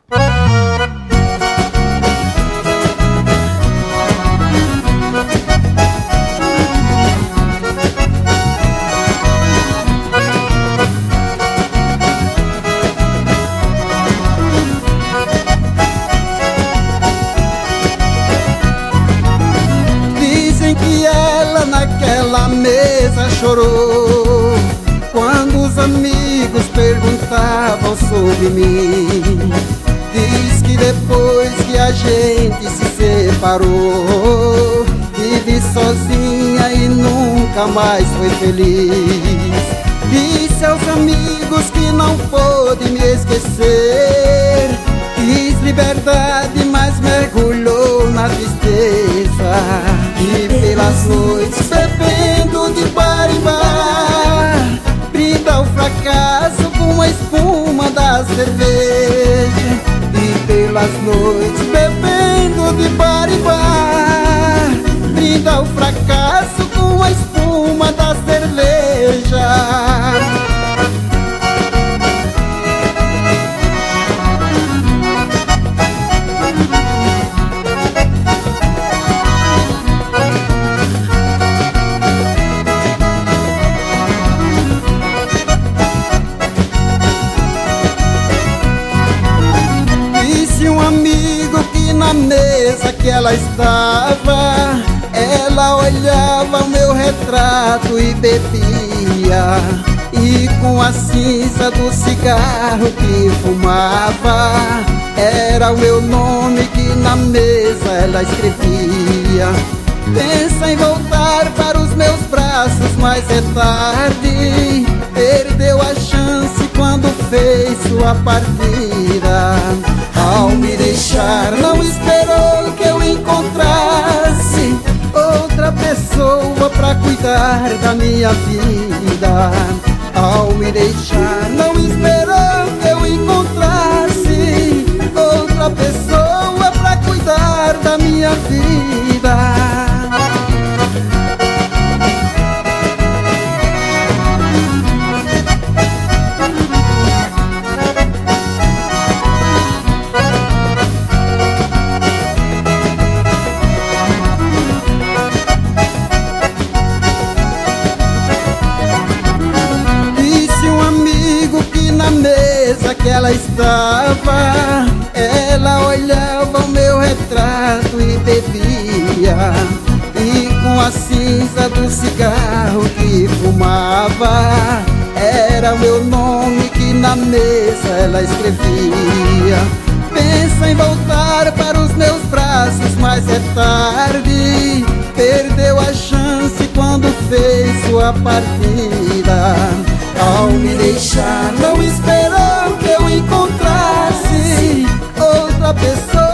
Que ela naquela mesa chorou quando os amigos perguntavam sobre mim. Diz que depois que a gente se separou, vive sozinha e nunca mais foi feliz. Disse aos amigos que não pôde me esquecer. Quis liberdade, mas mergulhou na tristeza. E pelas noites bebendo de bar em bar, brinda o fracasso com a espuma da cerveja. E pelas noites bebendo de bar em bar, brinda o fracasso com a espuma da cerveja. Na mesa que ela estava, ela olhava o meu retrato e bebia. E com a cinza do cigarro que fumava, era o meu nome que na mesa ela escrevia. Pensa em voltar para os meus braços, mas é tarde. Perdeu a chance quando fez sua partida. Ao me deixar, não esperou que eu encontrasse outra pessoa pra cuidar da minha vida. Ao me deixar, não esperou que eu encontrasse outra pessoa pra cuidar da minha vida. Na mesa que ela estava, ela olhava o meu retrato e bebia. E com a cinza do cigarro que fumava, era o meu nome que na mesa ela escrevia. Pensa em voltar para os meus braços, mas é tarde. Perdeu a chance quando fez sua partida. Ao me deixar, não esperou que eu encontrasse outra pessoa